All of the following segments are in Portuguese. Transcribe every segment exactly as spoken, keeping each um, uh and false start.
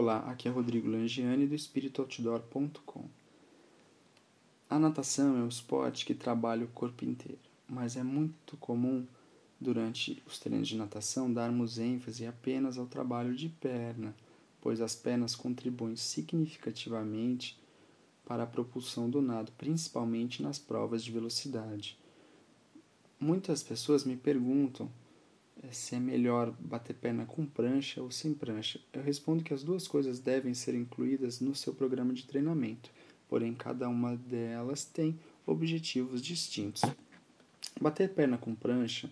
Olá, aqui é Rodrigo Langiani do espírito outdoor ponto com. A natação é um esporte que trabalha o corpo inteiro, mas é muito comum durante os treinos de natação darmos ênfase apenas ao trabalho de perna, pois as pernas contribuem significativamente para a propulsão do nado, principalmente nas provas de velocidade. Muitas pessoas me perguntam se é melhor bater perna com prancha ou sem prancha. Eu respondo que as duas coisas devem ser incluídas no seu programa de treinamento, porém cada uma delas tem objetivos distintos. Bater perna com prancha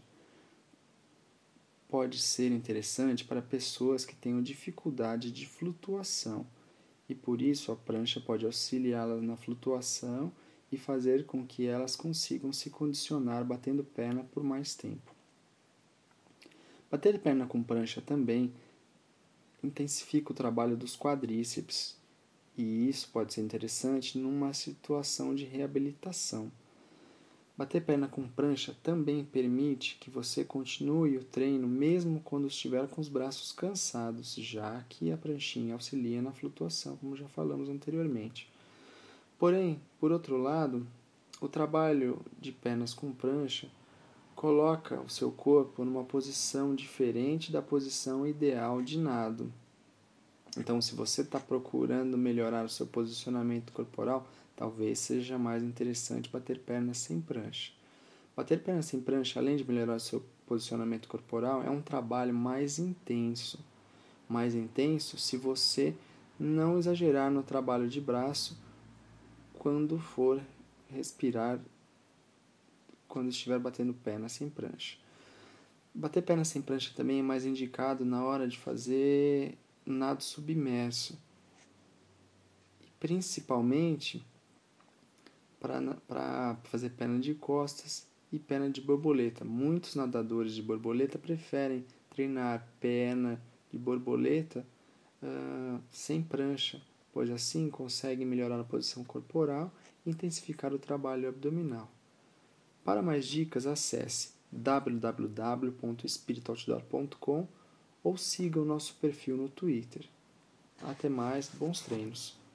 pode ser interessante para pessoas que tenham dificuldade de flutuação, e por isso a prancha pode auxiliá-las na flutuação e fazer com que elas consigam se condicionar batendo perna por mais tempo. Bater perna com prancha também intensifica o trabalho dos quadríceps, e isso pode ser interessante numa situação de reabilitação. Bater perna com prancha também permite que você continue o treino mesmo quando estiver com os braços cansados, já que a pranchinha auxilia na flutuação, como já falamos anteriormente. Porém, por outro lado, o trabalho de pernas com prancha coloca o seu corpo numa posição diferente da posição ideal de nado. Então, se você está procurando melhorar o seu posicionamento corporal, talvez seja mais interessante bater pernas sem prancha. Bater pernas sem prancha, além de melhorar o seu posicionamento corporal, é um trabalho mais intenso. Mais intenso se você não exagerar no trabalho de braço quando for respirar, quando estiver batendo perna sem prancha. Bater perna sem prancha também é mais indicado na hora de fazer nado submerso, principalmente para fazer perna de costas e perna de borboleta. Muitos nadadores de borboleta preferem treinar perna de borboleta uh, sem prancha, pois assim conseguem melhorar a posição corporal e intensificar o trabalho abdominal. Para mais dicas, acesse w w w ponto espírito outdoor ponto com ou siga o nosso perfil no Twitter. Até mais, bons treinos!